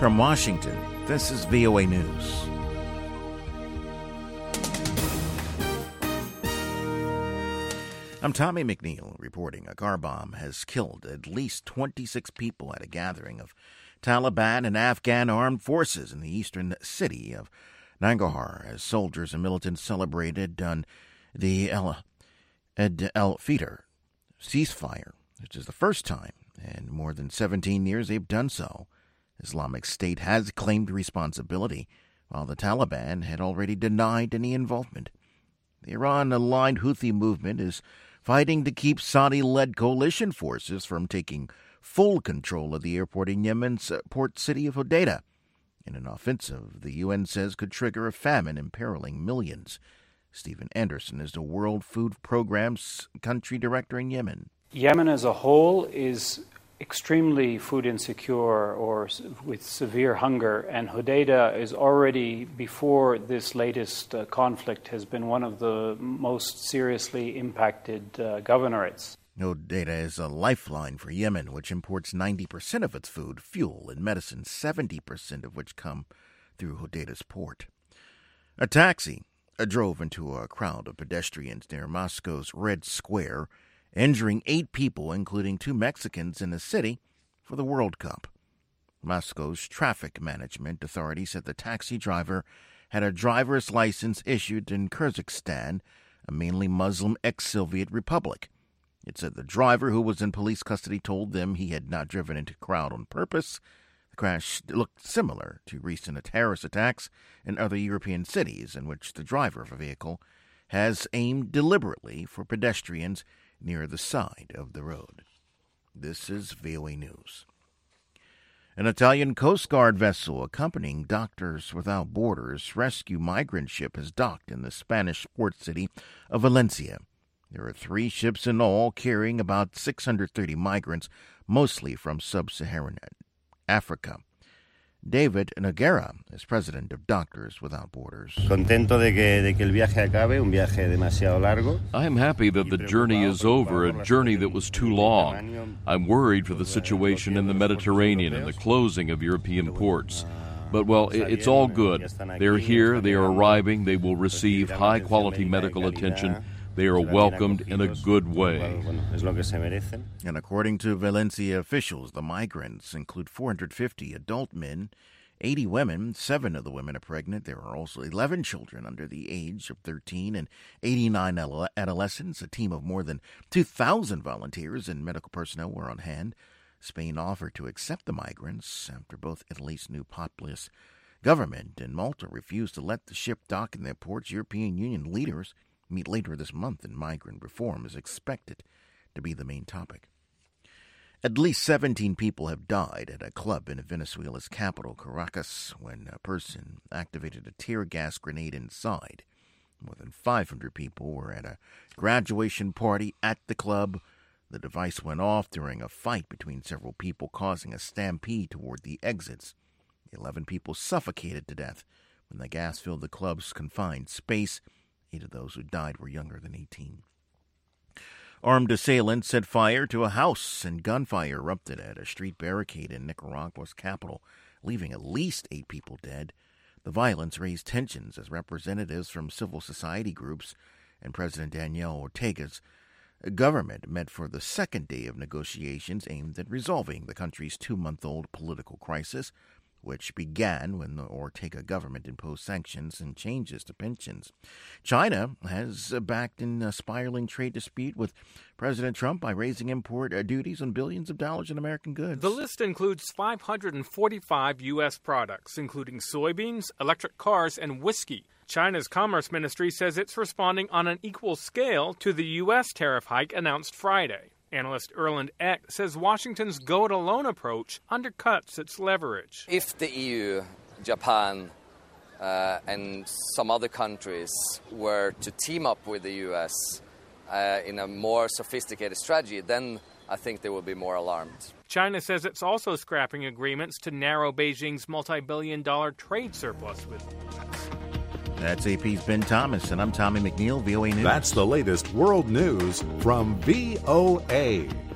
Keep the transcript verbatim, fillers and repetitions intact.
From Washington, this is V O A News. I'm Tommy McNeil reporting a car bomb has killed at least twenty-six people at a gathering of Taliban and Afghan armed forces in the eastern city of Nangarhar as soldiers and militants celebrated on the El Ed El Fitr ceasefire, which is the first time in more than seventeen years they've done so. Islamic State has claimed responsibility, while the Taliban had already denied any involvement. The Iran-aligned Houthi movement is fighting to keep Saudi-led coalition forces from taking full control of the airport in Yemen's port city of Hodeidah, in an offensive the U N says could trigger a famine imperiling millions. Stephen Anderson is the World Food Programme's country director in Yemen. Yemen as a whole is extremely food insecure or with severe hunger, and Hodeidah is already, before this latest uh, conflict, has been one of the most seriously impacted uh, governorates. Hodeidah is a lifeline for Yemen, which imports ninety percent of its food, fuel, and medicine, seventy percent of which come through Hodeidah's port. A taxi uh, drove into a crowd of pedestrians near Moscow's Red Square, injuring eight people, including two Mexicans, in the city for the World Cup. Moscow's Traffic Management Authority said the taxi driver had a driver's license issued in Kyrgyzstan, a mainly Muslim ex-Soviet republic. It said the driver, who was in police custody, told them he had not driven into a crowd on purpose. The crash looked similar to recent terrorist attacks in other European cities in which the driver of a vehicle has aimed deliberately for pedestrians near the side of the road. This is V O A News. An Italian Coast Guard vessel accompanying Doctors Without Borders rescue migrant ship has docked in the Spanish port city of Valencia. There are three ships in all carrying about six hundred thirty migrants, mostly from sub-Saharan Africa. David Noguera is president of Doctors Without Borders. Contento de que, de que el viaje acabe, un viaje demasiado largo. I'm happy that the journey is over, a journey that was too long. I'm worried for the situation in the Mediterranean and the closing of European ports. But, well, it's all good. They're here, they are arriving, they will receive high-quality medical attention. They are welcomed in a good way. And according to Valencia officials, the migrants include four hundred fifty adult men, eighty women. Seven of the women are pregnant. There are also eleven children under the age of thirteen and eighty-nine adolescents. A team of more than two thousand volunteers and medical personnel were on hand. Spain offered to accept the migrants after both Italy's new populist government and Malta refused to let the ship dock in their ports. European Union leaders meet later this month, and migrant reform is expected to be the main topic. At least seventeen people have died at a club in Venezuela's capital, Caracas, when a person activated a tear gas grenade inside. More than five hundred people were at a graduation party at the club. The device went off during a fight between several people, causing a stampede toward the exits. Eleven people suffocated to death when the gas filled the club's confined space. Eight of those who died were younger than eighteen. Armed assailants set fire to a house, and gunfire erupted at a street barricade in Nicaragua's capital, leaving at least eight people dead. The violence raised tensions as representatives from civil society groups and President Daniel Ortega's government met for the second day of negotiations aimed at resolving the country's two-month-old political crisis, which began when the Ortega government imposed sanctions and changes to pensions. China has backed in a spiraling trade dispute with President Trump by raising import duties on billions of dollars in American goods. The list includes five hundred forty-five U S products, including soybeans, electric cars, and whiskey. China's Commerce Ministry says it's responding on an equal scale to the U S tariff hike announced Friday. Analyst Erland Eck says Washington's go-it-alone approach undercuts its leverage. If the E U, Japan, uh, and some other countries were to team up with the U S uh, in a more sophisticated strategy, then I think they will be more alarmed. China says it's also scrapping agreements to narrow Beijing's multi-billion dollar trade surplus with the U S. That's A P's Ben Thomas, and I'm Tommy McNeil, V O A News. That's the latest world news from V O A.